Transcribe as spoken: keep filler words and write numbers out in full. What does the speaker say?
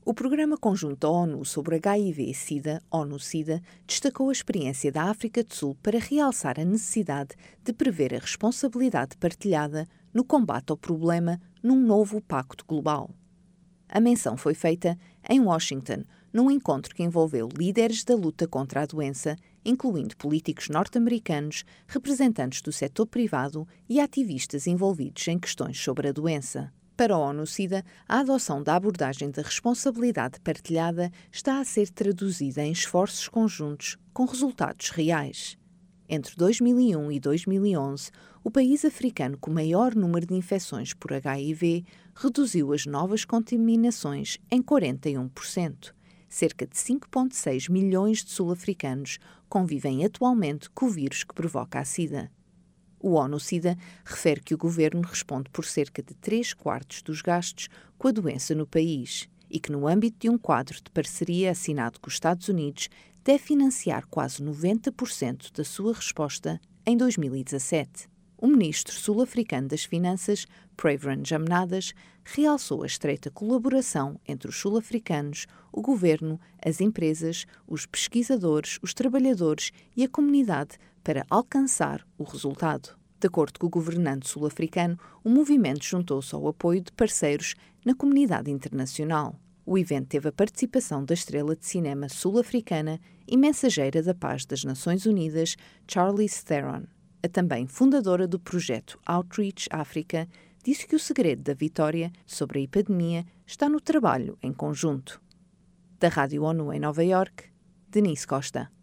O Programa Conjunto da ONU sobre H I V e SIDA, ONU-SIDA, destacou a experiência da África do Sul para realçar a necessidade de prever a responsabilidade partilhada no combate ao problema num novo pacto global. A menção foi feita em Washington, num encontro que envolveu líderes da luta contra a doença, incluindo políticos norte-americanos, representantes do setor privado e ativistas envolvidos em questões sobre a doença. Para a ONU-SIDA, a adoção da abordagem da responsabilidade partilhada está a ser traduzida em esforços conjuntos com resultados reais. Entre dois mil e um e dois mil e onze, o país africano com maior número de infecções por H I V reduziu as novas contaminações em quarenta e um por cento. Cerca de cinco vírgula seis milhões de sul-africanos convivem atualmente com o vírus que provoca a SIDA. O ONU-SIDA refere que o governo responde por cerca de três quartos dos gastos com a doença no país e que, no âmbito de um quadro de parceria assinado com os Estados Unidos, deve financiar quase noventa por cento da sua resposta em dois mil e dezassete. O ministro sul-africano das Finanças, Pravin Jamnadas, realçou a estreita colaboração entre os sul-africanos, o governo, as empresas, os pesquisadores, os trabalhadores e a comunidade para alcançar o resultado. De acordo com o governante sul-africano, o movimento juntou-se ao apoio de parceiros na comunidade internacional. O evento teve a participação da estrela de cinema sul-africana e mensageira da paz das Nações Unidas, Charlize Theron. A também fundadora do projeto Outreach África disse que o segredo da vitória sobre a epidemia está no trabalho em conjunto. Da Rádio ONU em Nova Iorque, Denise Costa.